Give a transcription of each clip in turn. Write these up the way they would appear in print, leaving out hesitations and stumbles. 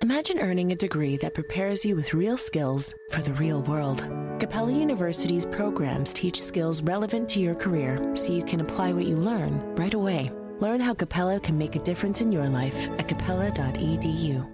Imagine earning a degree that prepares you with real skills for the real world. Capella University's programs teach skills relevant to your career so you can apply what you learn right away. Learn how Capella can make a difference in your life at capella.edu.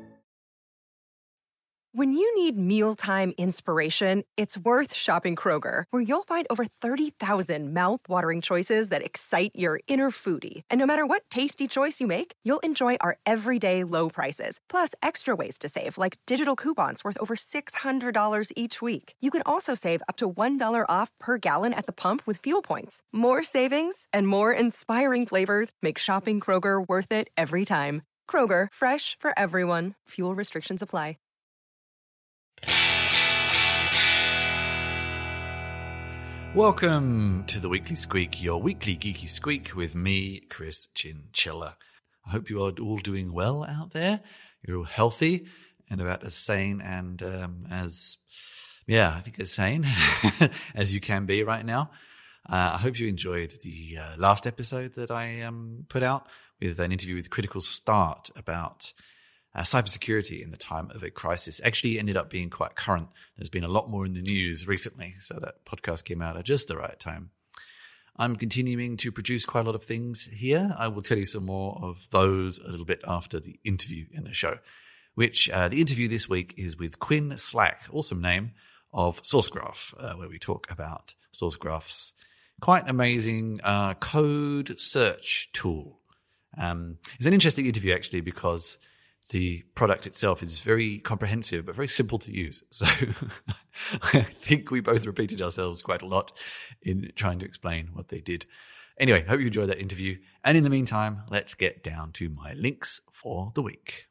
When you need mealtime inspiration, it's worth shopping Kroger, where you'll find over 30,000 mouth-watering choices that excite your inner foodie. And no matter what tasty choice you make, you'll enjoy our everyday low prices, plus extra ways to save, like digital coupons worth over $600 each week. You can also save up to $1 off per gallon at the pump with fuel points. More savings and more inspiring flavors make shopping Kroger worth it every time. Kroger, fresh for everyone. Fuel restrictions apply. Welcome to the Weekly Squeak, your weekly geeky squeak with me, Chris Chinchilla. I hope you are all doing well out there. You're all healthy and about as sane and as sane as you can be right now. I hope you enjoyed the last episode that I put out with an interview with Critical Start about cybersecurity in the time of a crisis. Actually ended up being quite current. There's been a lot more in the news recently, so that podcast came out at just the right time. I'm continuing to produce quite a lot of things here. I will tell you some more of those a little bit after the interview in the show, which the interview this week is with Quinn Slack, awesome name, of Sourcegraph, where we talk about Sourcegraph's quite amazing code search tool. It's an interesting interview, actually, because the product itself is very comprehensive, but very simple to use. So I think we both repeated ourselves quite a lot in trying to explain what they did. Anyway, hope you enjoyed that interview. And in the meantime, let's get down to my links for the week.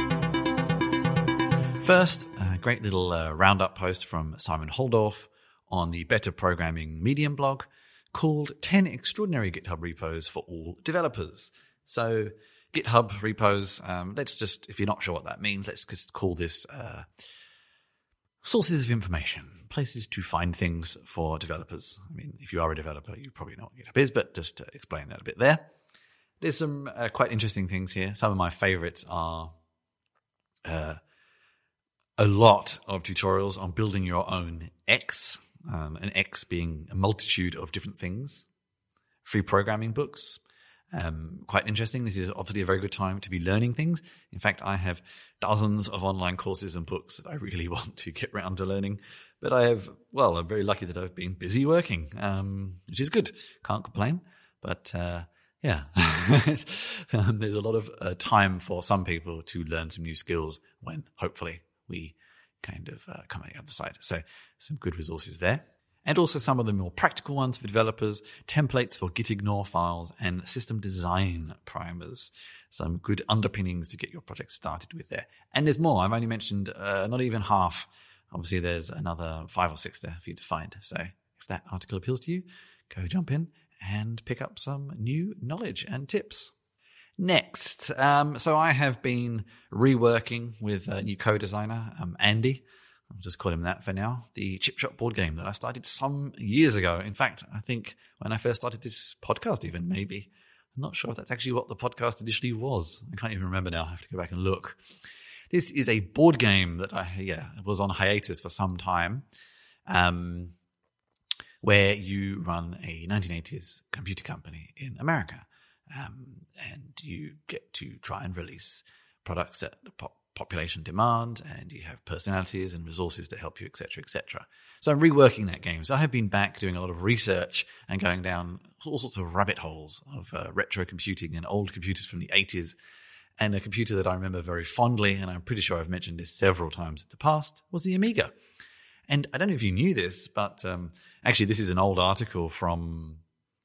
First, a great little roundup post from Simon Holdorf on the Better Programming Medium blog called 10 Extraordinary GitHub Repos for All Developers. So GitHub repos, let's just, if you're not sure what that means, let's just call this sources of information, places to find things for developers. I mean, if you are a developer, you probably know what GitHub is, but just to explain that a bit there. There's some quite interesting things here. Some of my favorites are a lot of tutorials on building your own X, an X being a multitude of different things, free programming books. Quite interesting. This is obviously a very good time to be learning things. In fact, I have dozens of online courses and books that I really want to get around to learning. But I'm very lucky that I've been busy working, which is good. Can't complain. But, there's a lot of time for some people to learn some new skills when hopefully we kind of come on the other side. So some good resources there. And also some of the more practical ones for developers, templates for gitignore files, and system design primers. Some good underpinnings to get your project started with there. And there's more. I've only mentioned not even half. Obviously, there's another 5 or 6 there for you to find. So if that article appeals to you, go jump in and pick up some new knowledge and tips. Next, so I have been reworking with a new co-designer, Andy. I'll just call him that for now. The Chip Shop board game that I started some years ago. In fact, I think when I first started this podcast even, maybe. I'm not sure if that's actually what the podcast initially was. I can't even remember now. I have to go back and look. This is a board game that was on hiatus for some time, where you run a 1980s computer company in America. And you get to try and release products that the population demand, and you have personalities and resources to help you, etc., etc. So I'm reworking that game. So I have been back doing a lot of research and going down all sorts of rabbit holes of retro computing and old computers from the 80s. And a computer that I remember very fondly, and I'm pretty sure I've mentioned this several times in the past, was the Amiga. And I don't know if you knew this, but actually this is an old article from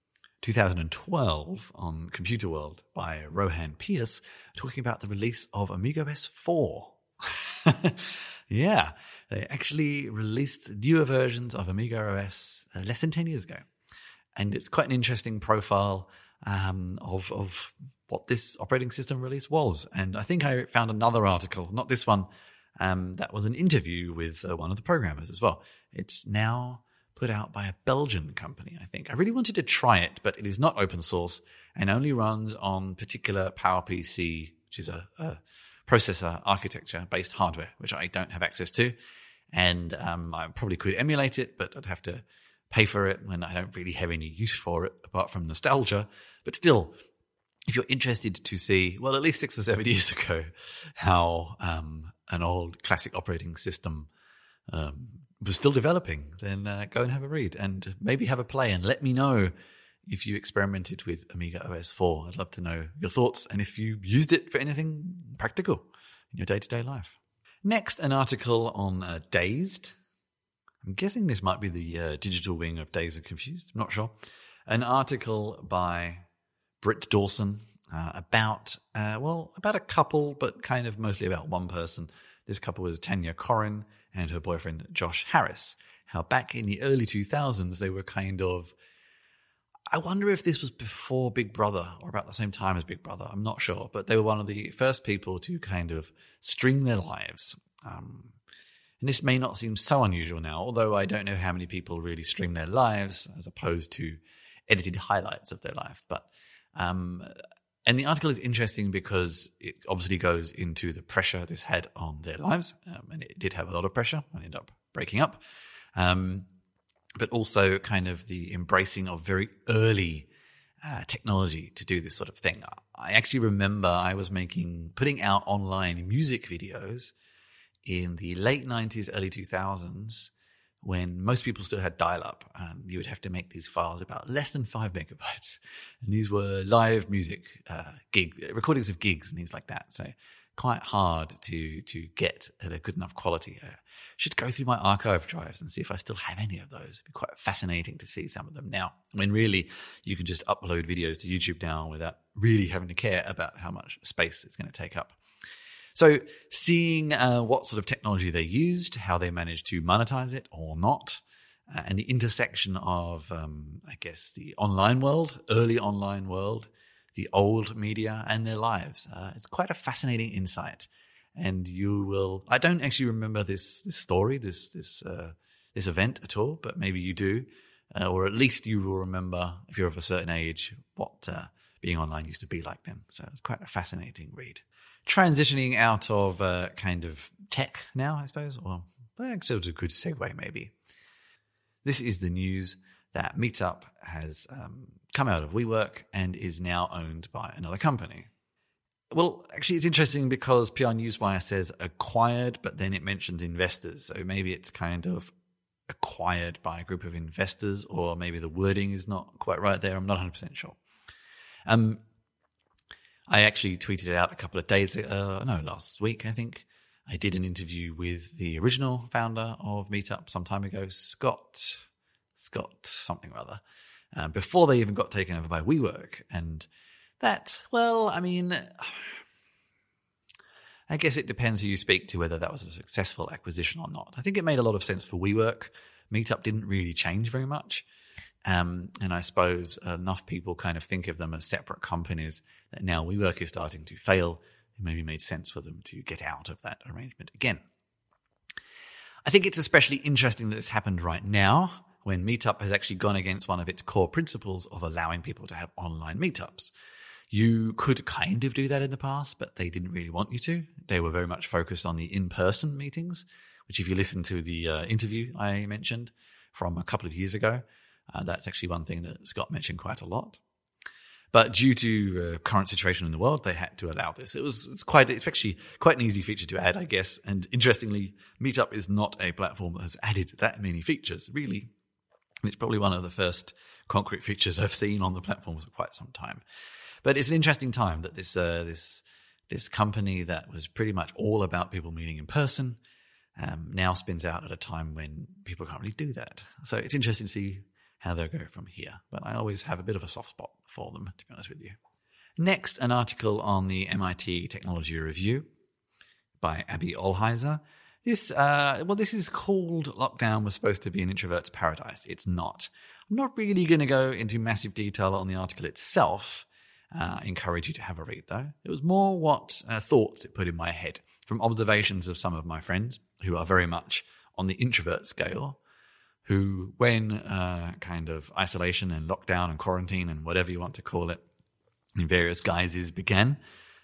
2012 on Computer World by Rohan Pierce talking about the release of Amiga OS 4. Yeah, they actually released newer versions of Amiga OS less than 10 years ago. And it's quite an interesting profile of what this operating system release was. And I think I found another article, not this one, that was an interview with one of the programmers as well. It's now put out by a Belgian company, I think. I really wanted to try it, but it is not open source and only runs on particular PowerPC, which is a processor architecture-based hardware, which I don't have access to. And I probably could emulate it, but I'd have to pay for it when I don't really have any use for it apart from nostalgia. But still, if you're interested to see, well, at least 6 or 7 years ago, how an old classic operating system was still developing, then go and have a read and maybe have a play and let me know if you experimented with Amiga OS 4. I'd love to know your thoughts and if you used it for anything practical in your day-to-day life. Next, an article on Dazed. I'm guessing this might be the digital wing of Dazed and Confused. I'm not sure. An article by Britt Dawson about a couple, but kind of mostly about one person. This couple was Tanya Corrin and her boyfriend Josh Harris. How back in the early 2000s, they were kind of, I wonder if this was before Big Brother or about the same time as Big Brother. I'm not sure, but they were one of the first people to kind of stream their lives. And this may not seem so unusual now, although I don't know how many people really stream their lives as opposed to edited highlights of their life. But and the article is interesting because it obviously goes into the pressure this had on their lives, and it did have a lot of pressure and ended up breaking up. But also kind of the embracing of very early technology to do this sort of thing. I actually remember I was putting out online music videos in the late 90s, early 2000s, when most people still had dial-up, and you would have to make these files about less than 5 megabytes. And these were live music recordings of gigs and things like that. So quite hard to get at a good enough quality. I should go through my archive drives and see if I still have any of those. It'd be quite fascinating to see some of them now, when really you can just upload videos to YouTube now without really having to care about how much space it's going to take up. So seeing what sort of technology they used, how they managed to monetize it or not, and the intersection of, the online world, early online world, the old media and their lives. It's quite a fascinating insight. And you will, I don't actually remember this story, this event at all, but maybe you do. Or at least you will remember, if you're of a certain age, what being online used to be like then. So it's quite a fascinating read. Transitioning out of kind of tech now, I suppose, or it's a good segue maybe. This is the news that Meetup has come out of WeWork and is now owned by another company. Well, actually, it's interesting because PR Newswire says acquired, but then it mentions investors. So maybe it's kind of acquired by a group of investors, or maybe the wording is not quite right there. I'm not 100% sure. I actually tweeted it out a couple of days last week, I think. I did an interview with the original founder of Meetup some time ago, Scott something or other, before they even got taken over by WeWork. And that, I guess it depends who you speak to whether that was a successful acquisition or not. I think it made a lot of sense for WeWork. Meetup didn't really change very much. And I suppose enough people kind of think of them as separate companies that now WeWork is starting to fail. It maybe made sense for them to get out of that arrangement again. I think it's especially interesting that this happened right now, when Meetup has actually gone against one of its core principles of allowing people to have online meetups. You could kind of do that in the past, but they didn't really want you to. They were very much focused on the in-person meetings, which if you listen to the interview I mentioned from a couple of years ago, that's actually one thing that Scott mentioned quite a lot. But due to current situation in the world, they had to allow this. It's actually quite an easy feature to add, I guess. And interestingly, Meetup is not a platform that has added that many features, really. It's probably one of the first concrete features I've seen on the platform for quite some time. But it's an interesting time that this company that was pretty much all about people meeting in person now spins out at a time when people can't really do that. So it's interesting to see how they'll go from here. But I always have a bit of a soft spot for them, to be honest with you. Next, an article on the MIT Technology Review by Abby Olheiser. This is called Lockdown Was Supposed to Be an Introvert's Paradise. It's not. I'm not really going to go into massive detail on the article itself. I encourage you to have a read, though. It was more what thoughts it put in my head from observations of some of my friends who are very much on the introvert scale, who, when kind of isolation and lockdown and quarantine and whatever you want to call it in various guises began,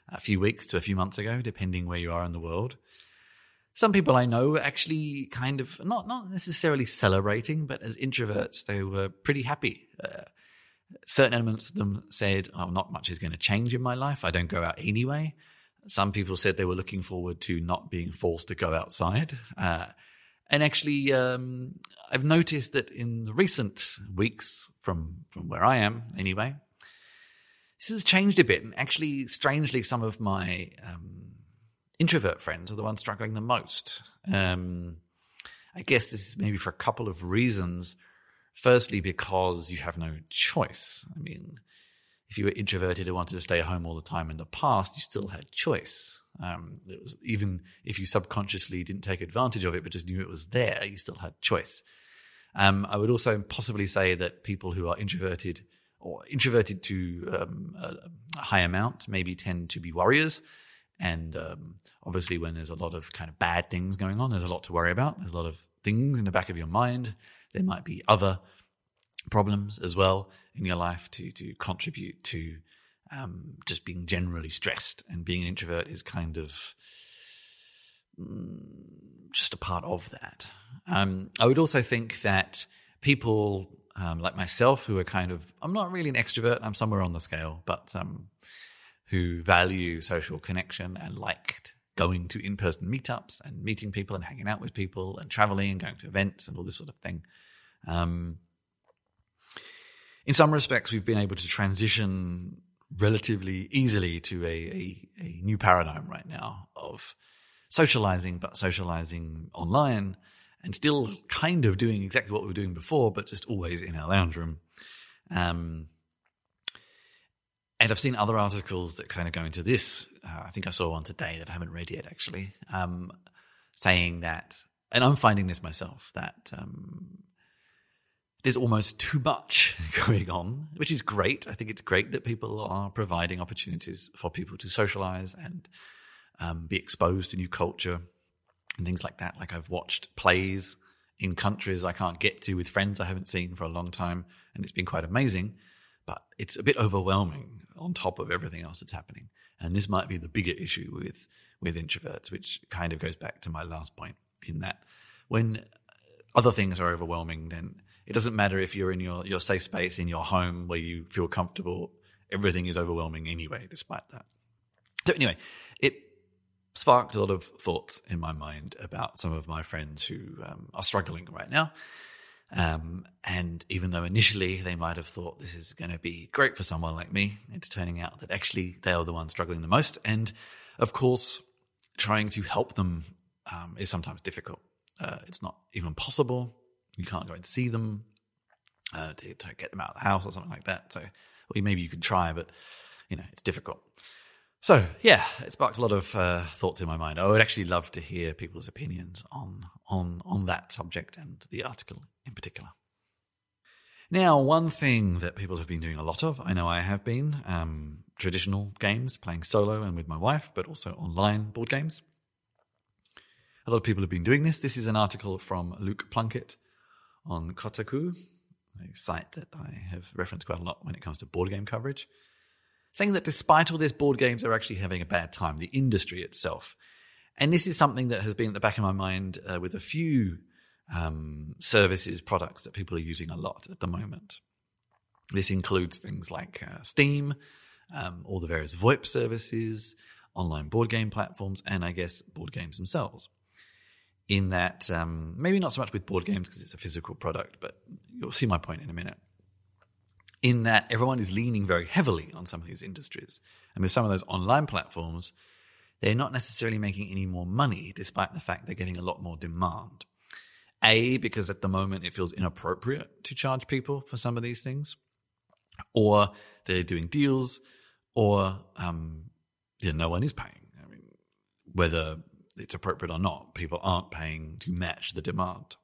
a few weeks to a few months ago, depending where you are in the world. Some people I know actually kind of not necessarily celebrating, but as introverts, they were pretty happy. Certain elements of them said, "Oh, not much is going to change in my life. I don't go out anyway." Some people said they were looking forward to not being forced to go outside. And actually, I've noticed that in the recent weeks, from where I am anyway, this has changed a bit. And actually, strangely, some of my introvert friends are the ones struggling the most. I guess this is maybe for a couple of reasons. Firstly, because you have no choice. I mean, if you were introverted and wanted to stay at home all the time in the past, you still had choice. It was, even if you subconsciously didn't take advantage of it, but just knew it was there, you still had choice. I would also possibly say that people who are introverted or introverted to a high amount maybe tend to be worriers. And obviously when there's a lot of kind of bad things going on, there's a lot to worry about. There's a lot of things in the back of your mind. There might be other problems as well in your life to contribute to just being generally stressed. And being an introvert is kind of just a part of that. I would also think that people like myself who are kind of, I'm not really an extrovert, I'm somewhere on the scale, but who value social connection and liked going to in-person meetups and meeting people and hanging out with people and traveling and going to events and all this sort of thing. In some respects, we've been able to transition relatively easily to a new paradigm right now of socializing, but socializing online and still kind of doing exactly what we were doing before, but just always in our lounge room. And I've seen other articles that kind of go into this. I think I saw one today that I haven't read yet, actually, saying that, and I'm finding this myself, that there's almost too much going on, which is great. I think it's great that people are providing opportunities for people to socialize and be exposed to new culture and things like that. Like I've watched plays in countries I can't get to with friends I haven't seen for a long time, and it's been quite amazing. But it's a bit overwhelming on top of everything else that's happening. And this might be the bigger issue with introverts, which kind of goes back to my last point, in that when other things are overwhelming, then it doesn't matter if you're in your safe space in your home where you feel comfortable. Everything is overwhelming anyway, despite that. So anyway, it sparked a lot of thoughts in my mind about some of my friends who are struggling right now. And even though initially they might have thought this is going to be great for someone like me, it's turning out that actually they are the ones struggling the most. And of course, trying to help them is sometimes difficult. It's not even possible. You can't go and see them to get them out of the house or something like that. So, well, maybe you could try, but it's difficult. So, yeah, it sparked a lot of thoughts in my mind. I would actually love to hear people's opinions on that subject and the article in particular. Now, one thing that people have been doing a lot of, I know I have been, traditional games, playing solo and with my wife, but also online board games. A lot of people have been doing this. This is an article from Luke Plunkett on Kotaku, a site that I have referenced quite a lot when it comes to board game coverage, saying that despite all this, board games are actually having a bad time, the industry itself. And this is something that has been at the back of my mind with a few services, products that people are using a lot at the moment. This includes things like Steam, all the various VoIP services, online board game platforms, and I guess board games themselves. In that, maybe not so much with board games because it's a physical product, but you'll see my point in a minute. In that everyone is leaning very heavily on some of these industries. And with some of those online platforms, they're not necessarily making any more money, despite the fact they're getting a lot more demand. A, because at the moment it feels inappropriate to charge people for some of these things, or they're doing deals, or no one is paying. I mean, whether it's appropriate or not, people aren't paying to match the demand.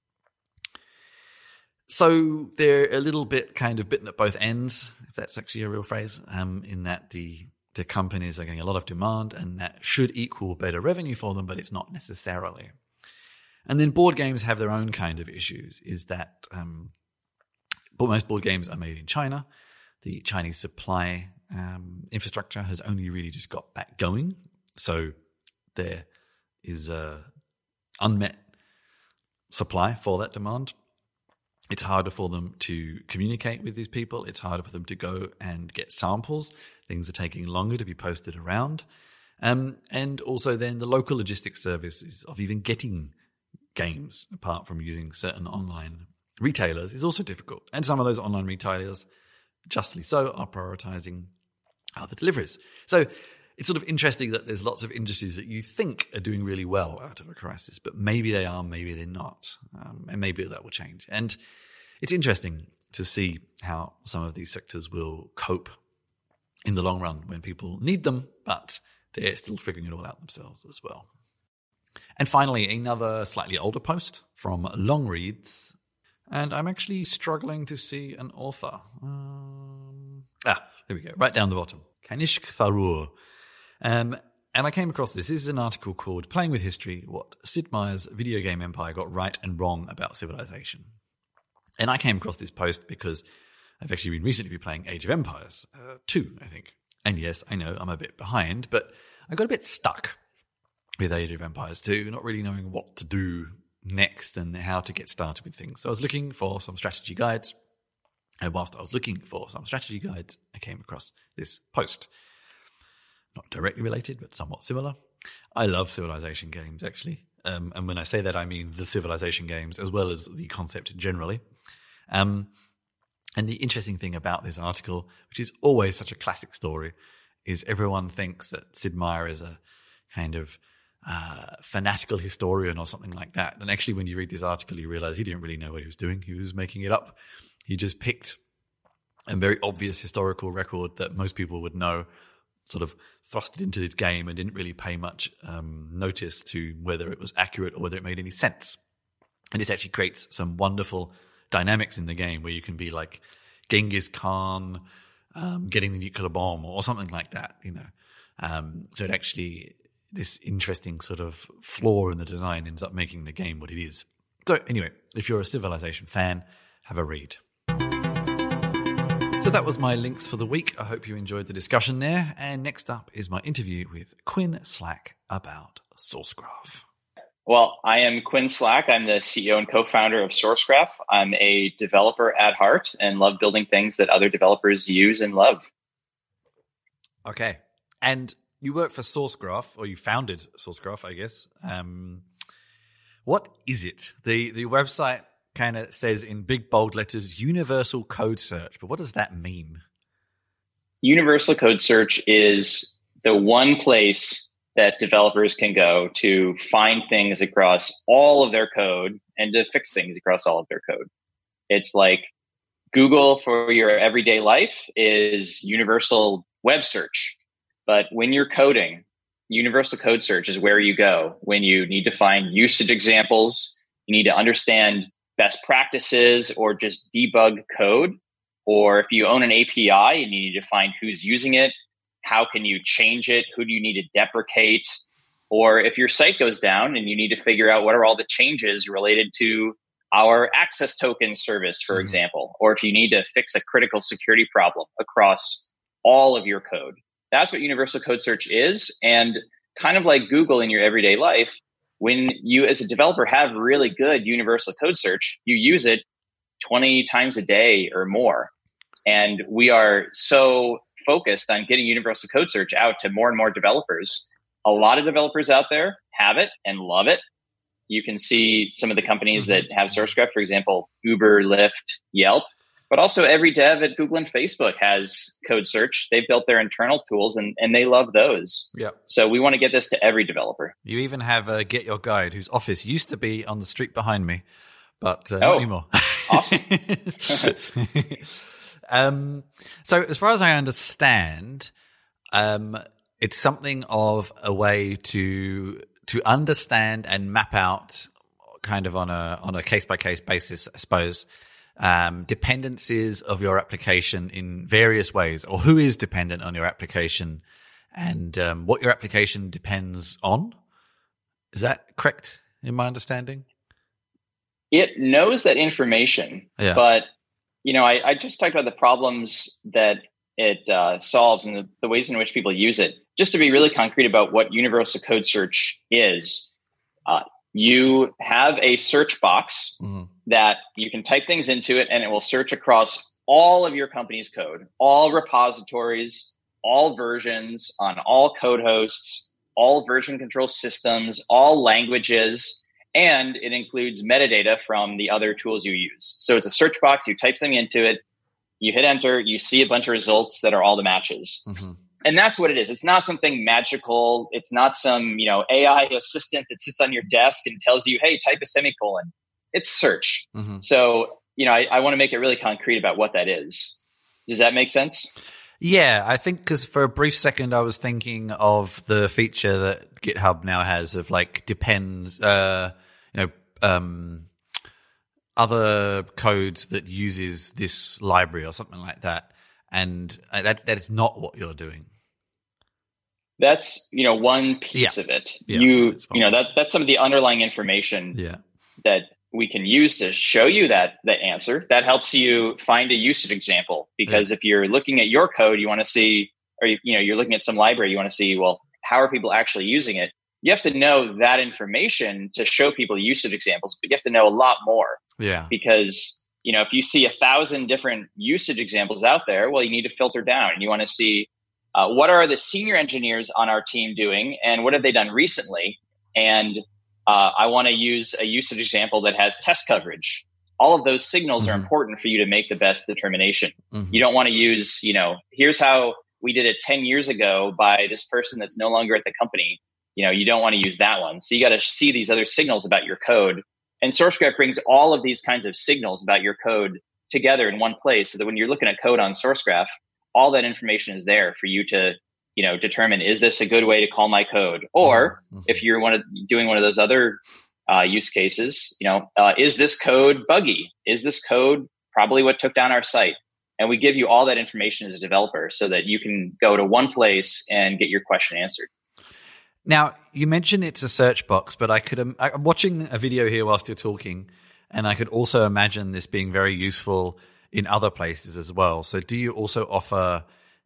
So they're a little bit kind of bitten at both ends, if that's actually a real phrase, in that the companies are getting a lot of demand and that should equal better revenue for them, but it's not necessarily. And then board games have their own kind of issues, is that most board games are made in China. The Chinese supply infrastructure has only really just got back going. So there is a unmet supply for that demand. It's harder for them to communicate with these people. It's harder for them to go and get samples. Things are taking longer to be posted around. And also then the local logistics services of even getting games, apart from using certain online retailers, is also difficult. And some of those online retailers, justly so, are prioritizing other deliveries. So it's sort of interesting that there's lots of industries that you think are doing really well out of a crisis, but maybe they are, maybe they're not. And maybe that will change. And it's interesting to see how some of these sectors will cope in the long run when people need them, but they're still figuring it all out themselves as well. And finally, another slightly older post from Longreads. And I'm actually struggling to see an author. Here we go, right down the bottom. Kanishk Tharoor. And I came across this. This is an article called Playing with History, What Sid Meier's Video Game Empire Got Right and Wrong About Civilization. And I came across this post because I've actually recently been playing Age of Empires 2, I think. And yes, I know I'm a bit behind, but I got a bit stuck with Age of Empires 2, not really knowing what to do next and how to get started with things. So I was looking for some strategy guides. And whilst I was looking for some strategy guides, I came across this post. Not directly related, but somewhat similar. I love Civilization games, actually. And when I say that, I mean the Civilization games as well as the concept generally. And the interesting thing about this article, which is always such a classic story, is everyone thinks that Sid Meier is a kind of fanatical historian or something like that. And actually, when you read this article, you realize he didn't really know what he was doing. He was making it up. He just picked a very obvious historical record that most people would know, sort of thrust it into this game and didn't really pay much notice to whether it was accurate or whether it made any sense. And this actually creates some wonderful dynamics in the game where you can be like Genghis Khan getting the nuclear bomb or something like that, you know. So it actually, this interesting sort of flaw in the design ends up making the game what it is. So anyway, if you're a Civilization fan, have a read. So that was my links for the week. I hope you enjoyed the discussion there. And next up is my interview with Quinn Slack about Sourcegraph. Well, I am Quinn Slack. I'm the CEO and co-founder of Sourcegraph. I'm a developer at heart and love building things that other developers use and love. Okay. And you work for Sourcegraph, or you founded Sourcegraph, I guess. What is it? The website kind of says in big bold letters, Universal Code Search. But what does that mean? Universal Code Search is the one place that developers can go to find things across all of their code and to fix things across all of their code. It's like Google for your everyday life is universal web search. But when you're coding, Universal Code Search is where you go when you need to find usage examples, you need to understand best practices or just debug code. Or if you own an API and you need to find who's using it, how can you change it? Who do you need to deprecate? Or if your site goes down and you need to figure out what are all the changes related to our access token service, for example, or if you need to fix a critical security problem across all of your code. That's what Universal Code Search is. And kind of like Google in your everyday life, when you as a developer have really good Universal Code Search, you use it 20 times a day or more. And we are so focused on getting Universal Code Search out to more and more developers. A lot of developers out there have it and love it. You can see some of the companies that have Sourcegraph, for example, Uber, Lyft, Yelp, but also every dev at Google and Facebook has Code Search. They've built their internal tools and they love those. Yep. So we want to get this to every developer. You even have Get Your Guide, whose office used to be on the street behind me, but not anymore. Awesome. So as far as I understand, it's something of a way to understand and map out kind of on a case-by-case basis, I suppose, dependencies of your application in various ways, or who is dependent on your application and what your application depends on. Is that correct in my understanding? It knows that information, but I just talked about the problems that it solves and the ways in which people use it. Just to be really concrete about what Universal Code Search is, you have a search box that you can type things into it, and it will search across all of your company's code, all repositories, all versions on all code hosts, all version control systems, all languages, and it includes metadata from the other tools you use. So it's a search box. You type something into it, you hit enter, you see a bunch of results that are all the matches. And that's what it is. It's not something magical. It's not some, AI assistant that sits on your desk and tells you, hey, type a semicolon. It's search. So, I want to make it really concrete about what that is. Does that make sense? Yeah, I think because for a brief second I was thinking of the feature that GitHub now has of like depends, other codes that uses this library or something like that. And that is not what you're doing. That's, one piece of it. That's some of the underlying information that we can use to show you the answer. That helps you find a usage example, because if you're looking at your code, you want to see, or you're looking at some library, you want to see, well, how are people actually using it? You have to know that information to show people usage examples, but you have to know a lot more. Yeah. Because, if you see 1,000 different usage examples out there, well, you need to filter down, and you want to see what are the senior engineers on our team doing, and what have they done recently? And I want to use a usage example that has test coverage. All of those signals are important for you to make the best determination. You don't want to use, here's how we did it 10 years ago by this person that's no longer at the company. You don't want to use that one. So you got to see these other signals about your code. And SourceGraph brings all of these kinds of signals about your code together in one place, so that when you're looking at code on SourceGraph, all that information is there for you to, determine, is this a good way to call my code? Or if you're doing one of those other use cases, is this code buggy? Is this code probably what took down our site? And we give you all that information as a developer so that you can go to one place and get your question answered. Now, you mentioned it's a search box, but I'm watching a video here whilst you're talking, and I could also imagine this being very useful in other places as well. So do you also offer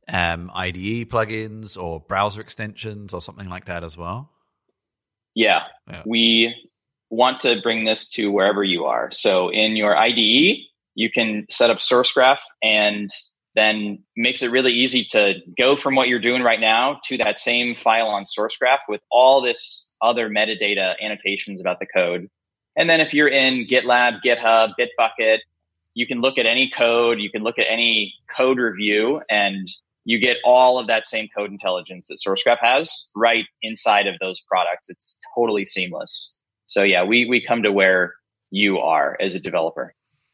IDE plugins or browser extensions or something like that as well? Yeah. We want to bring this to wherever you are. So in your IDE, you can set up SourceGraph, and then makes it really easy to go from what you're doing right now to that same file on SourceGraph with all this other metadata annotations about the code. And then if you're in GitLab, GitHub, Bitbucket, you can look at any code, you can look at any code review, and you get all of that same code intelligence that SourceGraph has right inside of those products. It's totally seamless. So yeah, we come to where you are as a developer.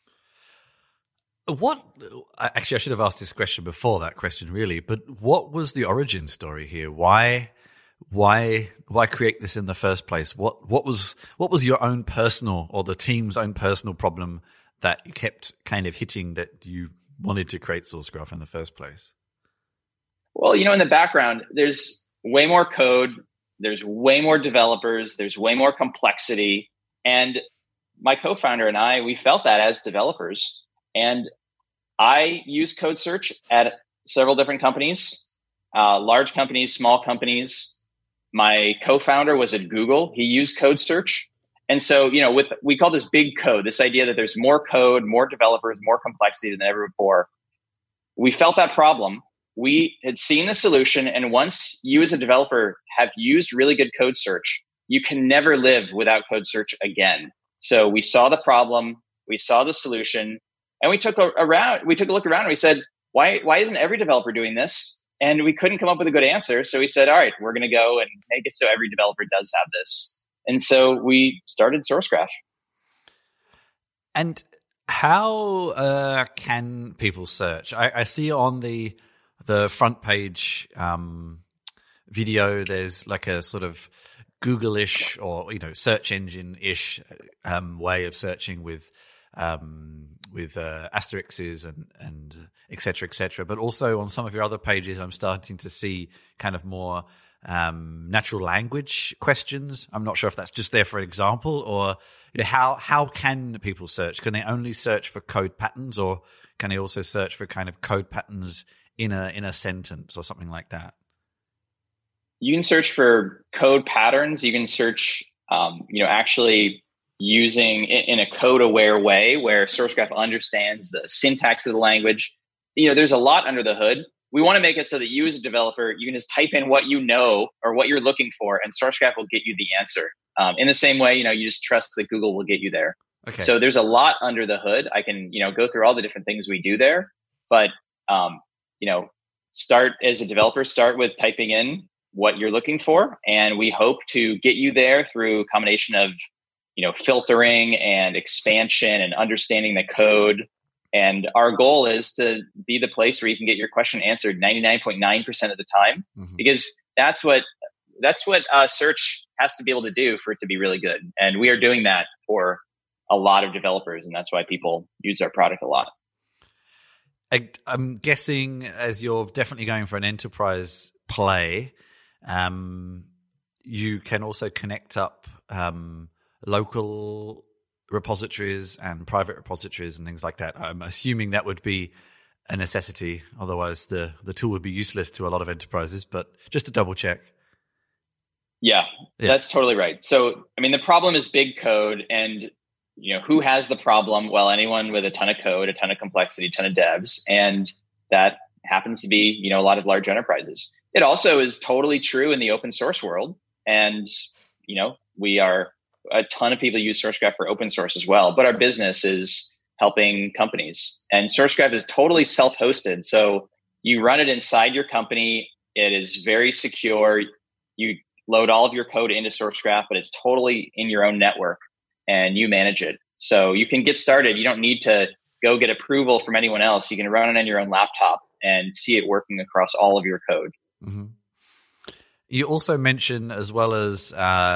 Actually, I should have asked this question before that question, really. But what was the origin story here? Why create this in the first place? What was your own personal, or the team's own personal problem that you kept kind of hitting, that you wanted to create SourceGraph in the first place? Well, in the background, there's way more code, there's way more developers, there's way more complexity, and my co-founder and I, we felt that as developers. And I use code search at several different companies, large companies, small companies. My co-founder was at Google. He used code search. And so, we call this big code, this idea that there's more code, more developers, more complexity than ever before. We felt that problem. We had seen the solution. And once you as a developer have used really good code search, you can never live without code search again. So we saw the problem, we saw the solution, and we took a look around and we said, why isn't every developer doing this? And we couldn't come up with a good answer. So we said, all right, we're going to go and make it so every developer does have this. And so we started SourceGraph. And how can people search? I see on the front page video, there's like a sort of Google-ish or search engine-ish way of searching with asterisks and et cetera, but also on some of your other pages, I'm starting to see kind of more natural language questions. I'm not sure if that's just there for an example, or how can people search? Can they only search for code patterns, or can they also search for kind of code patterns in a sentence or something like that? You can search for code patterns. You can search, actually using in a code-aware way where Sourcegraph understands the syntax of the language. There's a lot under the hood. We want to make it so that you as a developer, you can just type in what you know or what you're looking for, and Sourcegraph will get you the answer. In the same way, you just trust that Google will get you there. Okay. So there's a lot under the hood. I can, go through all the different things we do there, but, start as a developer, start with typing in what you're looking for. And we hope to get you there through a combination of, filtering and expansion and understanding the code. And our goal is to be the place where you can get your question answered 99.9% of the time, because that's what search has to be able to do for it to be really good. And we are doing that for a lot of developers. And that's why people use our product a lot. I'm guessing, as you're definitely going for an enterprise play, you can also connect up local repositories and private repositories and things like that. I'm assuming that would be a necessity. Otherwise, the tool would be useless to a lot of enterprises. But just to double check. Yeah, that's totally right. So, the problem is big code, and who has the problem? Well, anyone with a ton of code, a ton of complexity, a ton of devs, and that happens to be a lot of large enterprises. It also is totally true in the open source world, and we are a ton of people use Sourcegraph for open source as well. But our business is helping companies, and Sourcegraph is totally self-hosted. So you run it inside your company. It is very secure. You load all of your code into Sourcegraph, but it's totally in your own network, and you manage it. So you can get started. You don't need to go get approval from anyone else. You can run it on your own laptop and see it working across all of your code. Mm-hmm. You also mention, as well as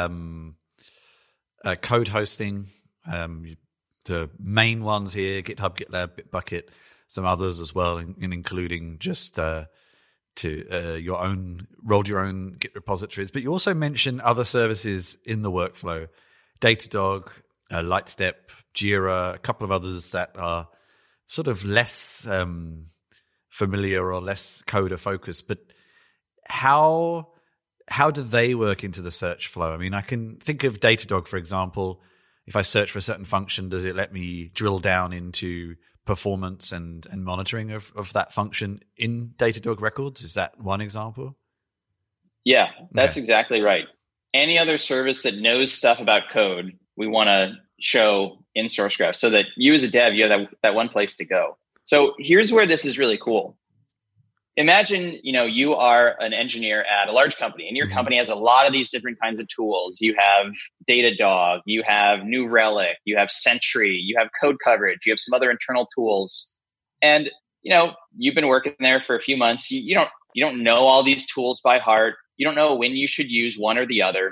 code hosting, the main ones here, GitHub, GitLab, Bitbucket, some others as well, including just your own Git repositories. But you also mention other services in the workflow: Datadog, Lightstep, Jira, a couple of others that are sort of less familiar or less coder focused. But how do they work into the search flow? I can think of Datadog, for example. If I search for a certain function, does it let me drill down into performance and monitoring of that function in Datadog records? Is that one example? Yeah, that's exactly right. Any other service that knows stuff about code, we want to show in Sourcegraph so that you as a dev, you have that one place to go. So here's where this is really cool. Imagine, you are an engineer at a large company, and your company has a lot of these different kinds of tools. You have Datadog, you have New Relic, you have Sentry, you have code coverage, you have some other internal tools. And, you've been working there for a few months. You don't know all these tools by heart. You don't know when you should use one or the other.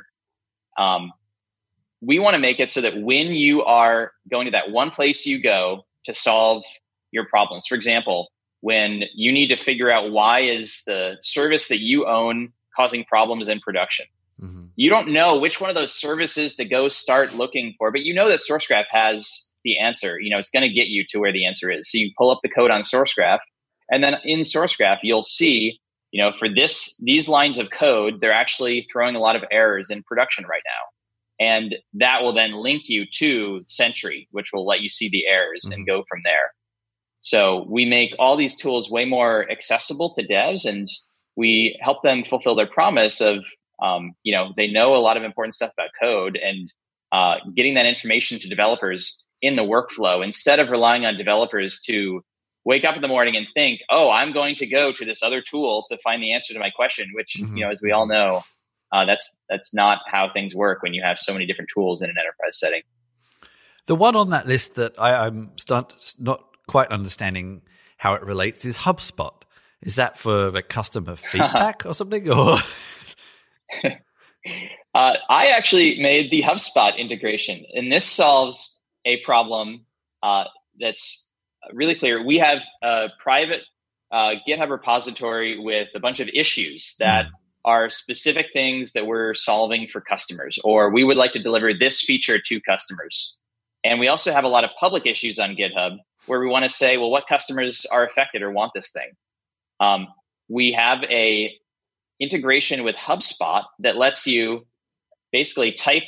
We want to make it so that when you are going to that one place you go to solve your problems, for example, when you need to figure out why is the service that you own causing problems in production. Mm-hmm. You don't know which one of those services to go start looking for, but you know that Sourcegraph has the answer. It's going to get you to where the answer is. So you pull up the code on Sourcegraph, and then in Sourcegraph, you'll see, for these lines of code, they're actually throwing a lot of errors in production right now. And that will then link you to Sentry, which will let you see the errors and go from there. So we make all these tools way more accessible to devs, and we help them fulfill their promise of, they know a lot of important stuff about code, and getting that information to developers in the workflow, instead of relying on developers to wake up in the morning and think, oh, I'm going to go to this other tool to find the answer to my question, which, as we all know, that's not how things work when you have so many different tools in an enterprise setting. The one on that list that I'm not quite understanding how it relates is HubSpot. Is that for the customer feedback or something? Or I actually made the HubSpot integration, and this solves a problem that's really clear. We have a private GitHub repository with a bunch of issues that are specific things that we're solving for customers, or we would like to deliver this feature to customers. And we also have a lot of public issues on GitHub where we want to say, well, what customers are affected or want this thing? We have a integration with HubSpot that lets you basically type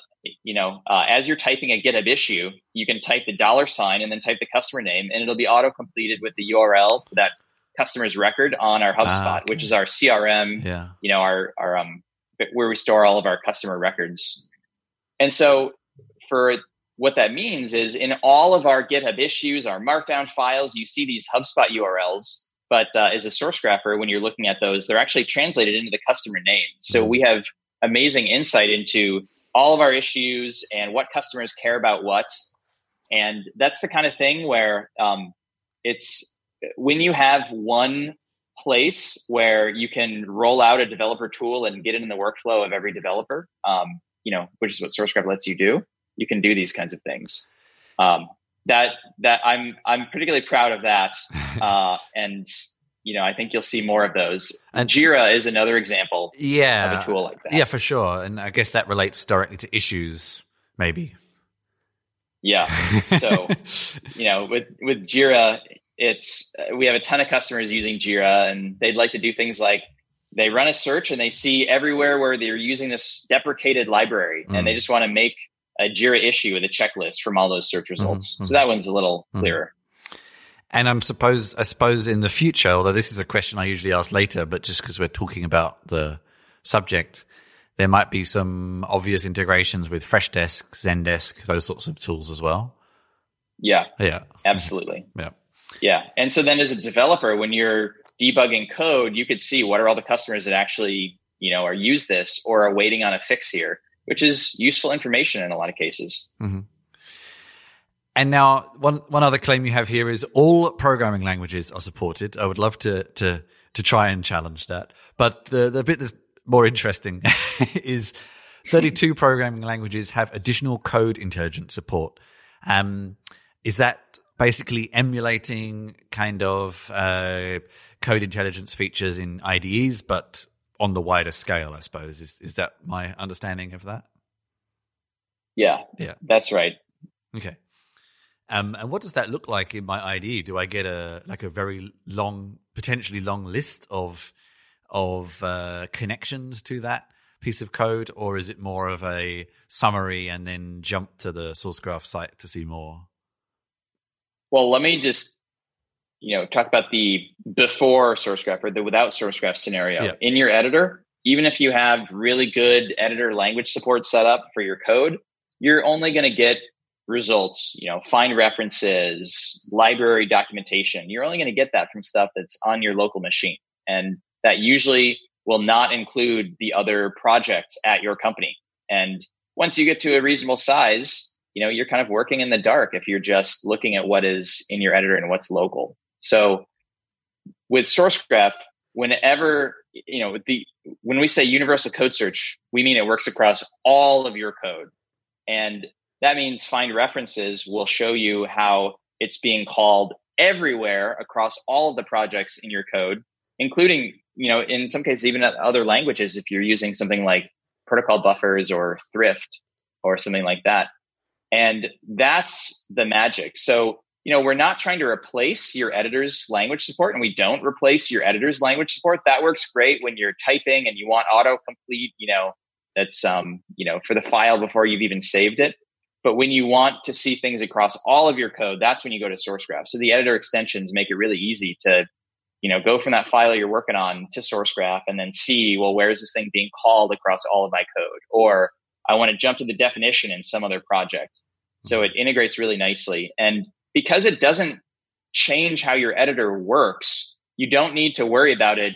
as you're typing a GitHub issue, you can type the $sign and then type the customer name, and it'll be auto completed with the URL to that customer's record on our HubSpot, which is our CRM. Yeah. Our where we store all of our customer records. And so for what that means is in all of our GitHub issues, our markdown files, you see these HubSpot URLs. But as a source grapher, when you're looking at those, they're actually translated into the customer name. So we have amazing insight into all of our issues and what customers care about what. And that's the kind of thing where it's when you have one place where you can roll out a developer tool and get it in the workflow of every developer, which is what SourceGraph lets you do. You can do these kinds of things. That I'm particularly proud of that, and I think you'll see more of those. And Jira is another example of a tool like that. Yeah, for sure. And I guess that relates directly to issues, maybe. Yeah. So with Jira, we have a ton of customers using Jira, and they'd like to do things like they run a search and they see everywhere where they're using this deprecated library, and they just want to make a Jira issue with a checklist from all those search results. So that one's a little clearer. And I suppose in the future, although this is a question I usually ask later, but just because we're talking about the subject, there might be some obvious integrations with Freshdesk, Zendesk, those sorts of tools as well. Yeah. Yeah. Absolutely. Yeah. Yeah. And so then as a developer, when you're debugging code, you could see what are all the customers that actually, are use this or are waiting on a fix here, which is useful information in a lot of cases. Mm-hmm. And now one other claim you have here is all programming languages are supported. I would love to try and challenge that. But the bit that's more interesting is 32 programming languages have additional code intelligence support. Is that basically emulating kind of code intelligence features in IDEs, but on the wider scale, I suppose? Is that my understanding of that? Yeah, that's right. Okay. And what does that look like in my IDE? Do I get a very long, potentially long list of connections to that piece of code, or is it more of a summary and then jump to the SourceGraph site to see more? Well, let me just talk about the before SourceGraph or the without SourceGraph scenario. Yeah. In your editor, even if you have really good editor language support set up for your code, you're only going to get results, find references, library documentation. You're only going to get that from stuff that's on your local machine. And that usually will not include the other projects at your company. And once you get to a reasonable size, you're kind of working in the dark if you're just looking at what is in your editor and what's local. So with SourceGraph, whenever, when we say universal code search, we mean it works across all of your code. And that means find references will show you how it's being called everywhere across all of the projects in your code, including, in some cases, even other languages, if you're using something like protocol buffers or Thrift or something like that. And that's the magic. So, we're not trying to replace your editor's language support, and we don't replace your editor's language support. That works great when you're typing and you want autocomplete, that's, for the file before you've even saved it. But when you want to see things across all of your code, that's when you go to SourceGraph. So the editor extensions make it really easy to, go from that file you're working on to SourceGraph and then see, well, where is this thing being called across all of my code? Or I want to jump to the definition in some other project. So it integrates really nicely. And because it doesn't change how your editor works, you don't need to worry about it,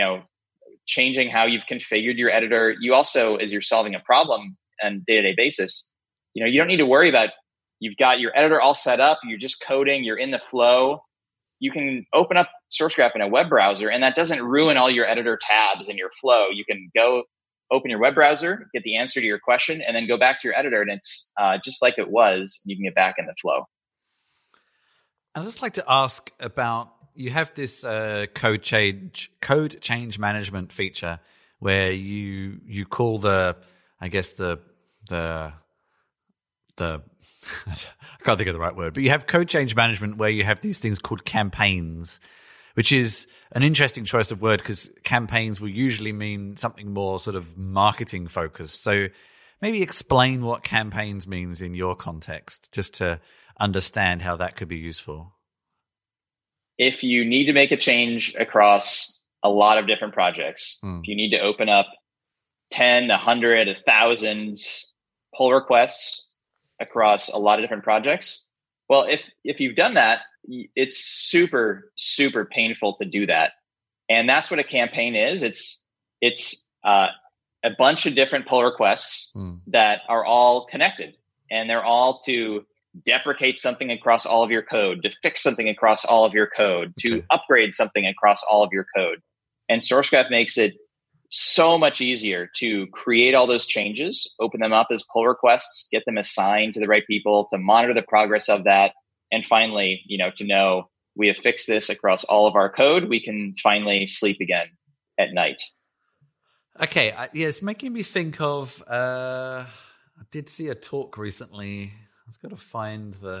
changing how you've configured your editor. You also, as you're solving a problem on a day-to-day basis, you don't need to worry about, you've got your editor all set up, you're just coding, you're in the flow. You can open up SourceGraph in a web browser, and that doesn't ruin all your editor tabs and your flow. You can go open your web browser, get the answer to your question, and then go back to your editor, and it's just like it was. You can get back in the flow. I'd just like to ask about, you have this code change management feature where you call the I can't think of the right word, but you have code change management where you have these things called campaigns, which is an interesting choice of word because campaigns will usually mean something more sort of marketing focused. So maybe explain what campaigns means in your context, just to understand how that could be useful. If you need to make a change across a lot of different projects, if you need to open up 10, 100, 1,000 pull requests across a lot of different projects, well, if you've done that, it's super, super painful to do that. And that's what a campaign is. It's a bunch of different pull requests that are all connected, and they're all to deprecate something across all of your code, to fix something across all of your code, to upgrade something across all of your code. And Sourcegraph makes it so much easier to create all those changes, open them up as pull requests, get them assigned to the right people, to monitor the progress of that. And finally, to know we have fixed this across all of our code, we can finally sleep again at night. Okay. It's making me think of, I did see a talk recently. I was going to find the...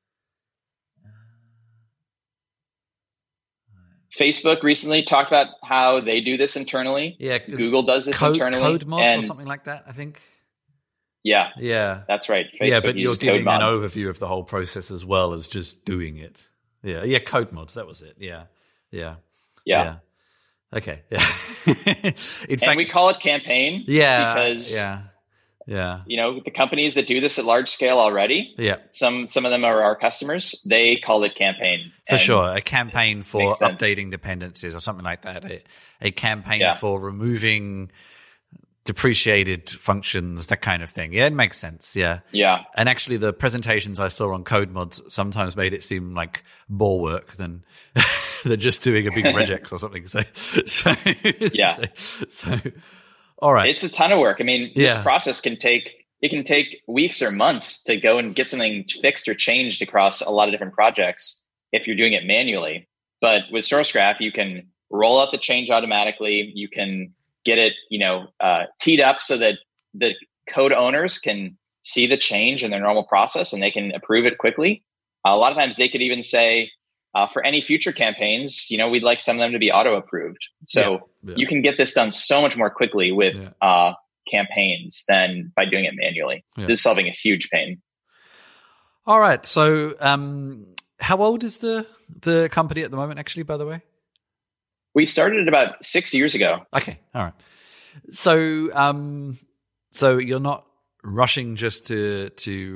Facebook recently talked about how they do this internally. Yeah. Google does this internally. Code mods or something like that, I think. Yeah. That's right. Facebook but you're giving an overview of the whole process as well as just doing it. Yeah, code mods, that was it. Yeah. Okay, yeah. In fact, we call it campaign. Yeah. Because yeah. The companies that do this at large scale already, some of them are our customers, they call it campaign. For sure. A campaign for updating dependencies or something like that. A campaign for removing depreciated functions, that kind of thing. Yeah, it makes sense. Yeah. Yeah. And actually the presentations I saw on code mods sometimes made it seem like more work than just doing a big regex or something. So all right. It's a ton of work. I mean, this process can take weeks or months to go and get something fixed or changed across a lot of different projects if you're doing it manually. But with Sourcegraph, you can roll out the change automatically. You can get it, teed up so that the code owners can see the change in their normal process and they can approve it quickly. A lot of times they could even say, for any future campaigns, we'd like some of them to be auto-approved. So you can get this done so much more quickly with campaigns than by doing it manually. Yeah. This is solving a huge pain. All right. So how old is the company at the moment, actually, by the way? We started it about 6 years ago. Okay. All right. So so you're not rushing just to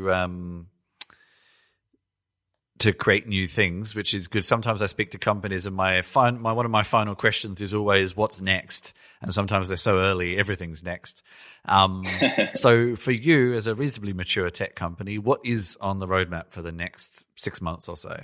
create new things, which is good. Sometimes I speak to companies and one of my final questions is always what's next? And sometimes they're so early, everything's next. So for you as a reasonably mature tech company, what is on the roadmap for the next 6 months or so?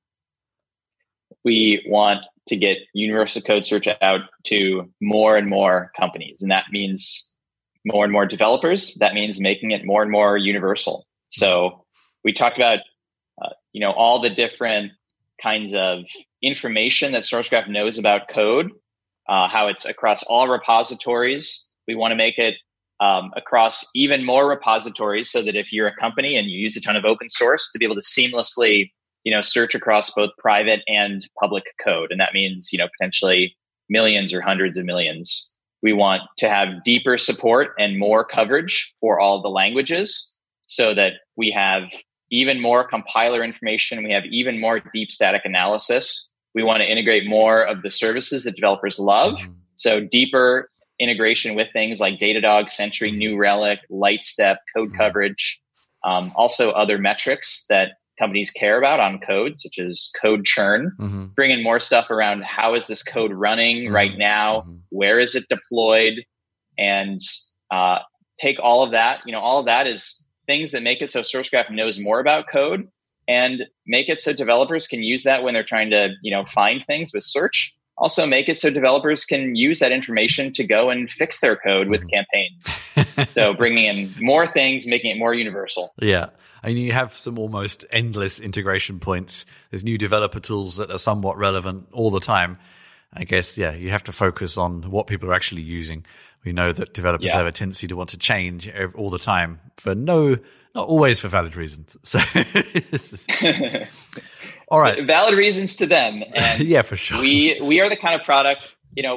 We want to get Universal Code Search out to more and more companies. And that means more and more developers. That means making it more and more universal. So we talked about all the different kinds of information that Sourcegraph knows about code, how it's across all repositories. We want to make it across even more repositories so that if you're a company and you use a ton of open source, to be able to seamlessly search across both private and public code. And that means, potentially millions or hundreds of millions. We want to have deeper support and more coverage for all the languages so that we have even more compiler information. We have even more deep static analysis. We want to integrate more of the services that developers love. So deeper integration with things like Datadog, Sentry, New Relic, Lightstep, code coverage, also other metrics that companies care about on code, such as code churn, bring in more stuff around how is this code running right now, where is it deployed, and take all of that. All of that is things that make it so Sourcegraph knows more about code and make it so developers can use that when they're trying to, find things with search. Also make it so developers can use that information to go and fix their code with campaigns. So bringing in more things, making it more universal. Yeah. And you have some almost endless integration points. There's new developer tools that are somewhat relevant all the time. I guess, you have to focus on what people are actually using. We know that developers have a tendency to want to change all the time not always for valid reasons. So, All right. Valid reasons to them. And yeah, for sure. We are the kind of product,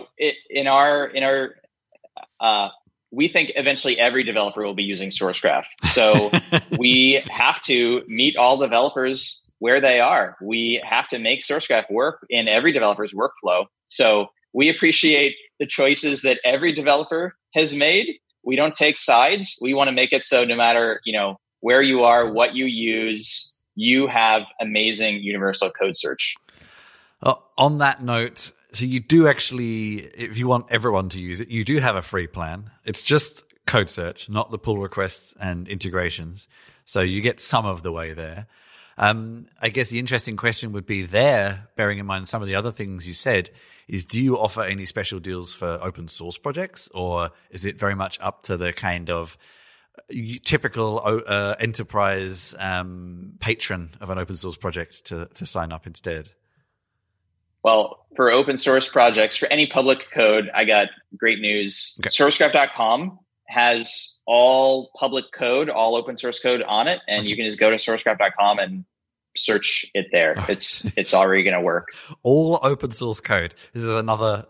we think eventually every developer will be using SourceGraph. So we have to meet all developers where they are. We have to make SourceGraph work in every developer's workflow. So we appreciate the choices that every developer has made. We don't take sides. We want to make it so no matter, where you are, what you use, you have amazing universal code search. On that note, so you do actually, if you want everyone to use it, you do have a free plan. It's just code search, not the pull requests and integrations. So you get some of the way there. I guess the interesting question would be there, bearing in mind some of the other things you said, is do you offer any special deals for open source projects, or is it very much up to the kind of typical enterprise patron of an open source project to sign up instead? Well, for open source projects, for any public code, I got great news. Okay. SourceGraph.com has all public code, all open source code on it, and you can just go to SourceGraph.com and search it there. It's already going to work. All open source code. This is another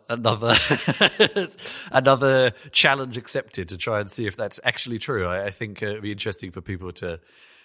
another challenge accepted to try and see if that's actually true. I think it'd be interesting for people to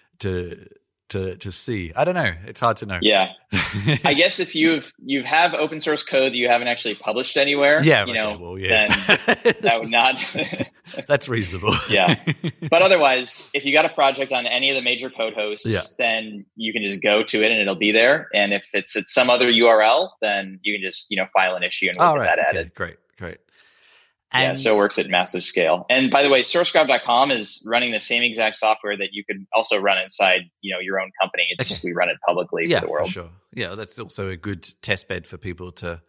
see. I don't know. It's hard to know. Yeah. I guess if you have open source code that you haven't actually published anywhere, then that would not. That's reasonable. Yeah. But otherwise, if you got a project on any of the major code hosts, then you can just go to it and it'll be there. And if it's at some other URL, then you can just, file an issue and we'll get that added. Great. And so it works at massive scale. And by the way, SourceGraph.com is running the same exact software that you could also run inside, your own company. It's just we run it publicly for the world. For sure. Yeah, that's also a good test bed for people to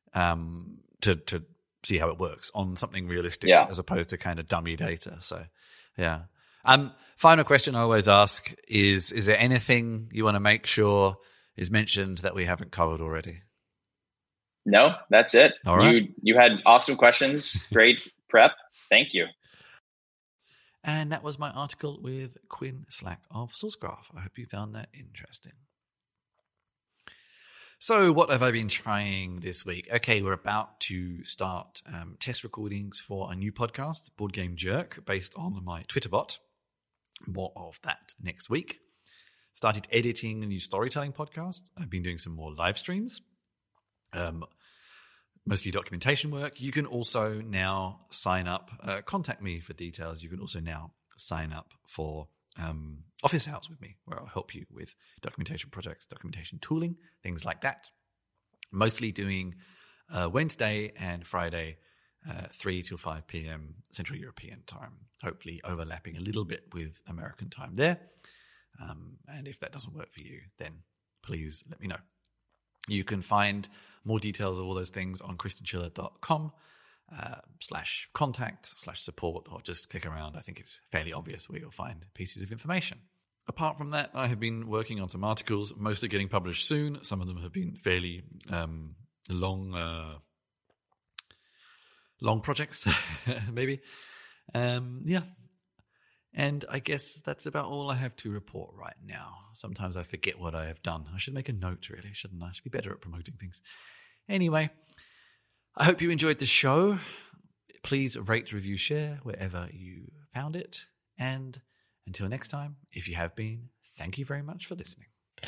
see how it works on something realistic as opposed to kind of dummy data. So, yeah. Final question I always ask is there anything you want to make sure is mentioned that we haven't covered already? No, that's it. All right. You had awesome questions. Great prep. Thank you. And that was my article with Quinn Slack of SourceGraph. I hope you found that interesting. So what have I been trying this week? Okay, we're about to start test recordings for a new podcast, Board Game Jerk, based on my Twitter bot. More of that next week. Started editing a new storytelling podcast. I've been doing some more live streams. Mostly documentation work. You can also now sign up, contact me for details. You can also now sign up for office hours with me, where I'll help you with documentation projects, documentation tooling, things like that. Mostly doing Wednesday and Friday, 3 till 5 p.m. Central European time, hopefully overlapping a little bit with American time there. And if that doesn't work for you, then please let me know. You can find more details of all those things on christianschiller.com/contact/support, or just click around. I think it's fairly obvious where you'll find pieces of information. Apart from that, I have been working on some articles, most are getting published soon. Some of them have been fairly long projects, maybe. And I guess that's about all I have to report right now. Sometimes I forget what I have done. I should make a note, really, shouldn't I? I should be better at promoting things. Anyway, I hope you enjoyed the show. Please rate, review, share wherever you found it. And until next time, if you have been, thank you very much for listening.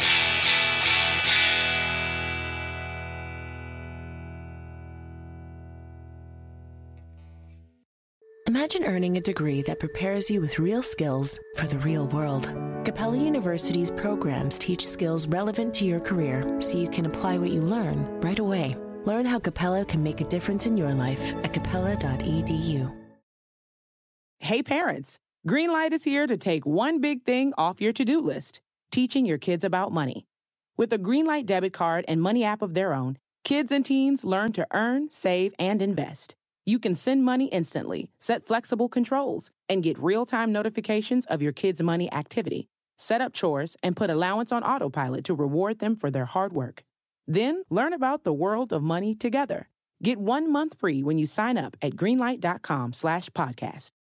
Imagine earning a degree that prepares you with real skills for the real world. Capella University's programs teach skills relevant to your career so you can apply what you learn right away. Learn how Capella can make a difference in your life at capella.edu. Hey parents, Greenlight is here to take one big thing off your to-do list, teaching your kids about money. With a Greenlight debit card and money app of their own, kids and teens learn to earn, save, and invest. You can send money instantly, set flexible controls, and get real-time notifications of your kids' money activity. Set up chores and put allowance on autopilot to reward them for their hard work. Then learn about the world of money together. Get 1 month free when you sign up at greenlight.com/podcast.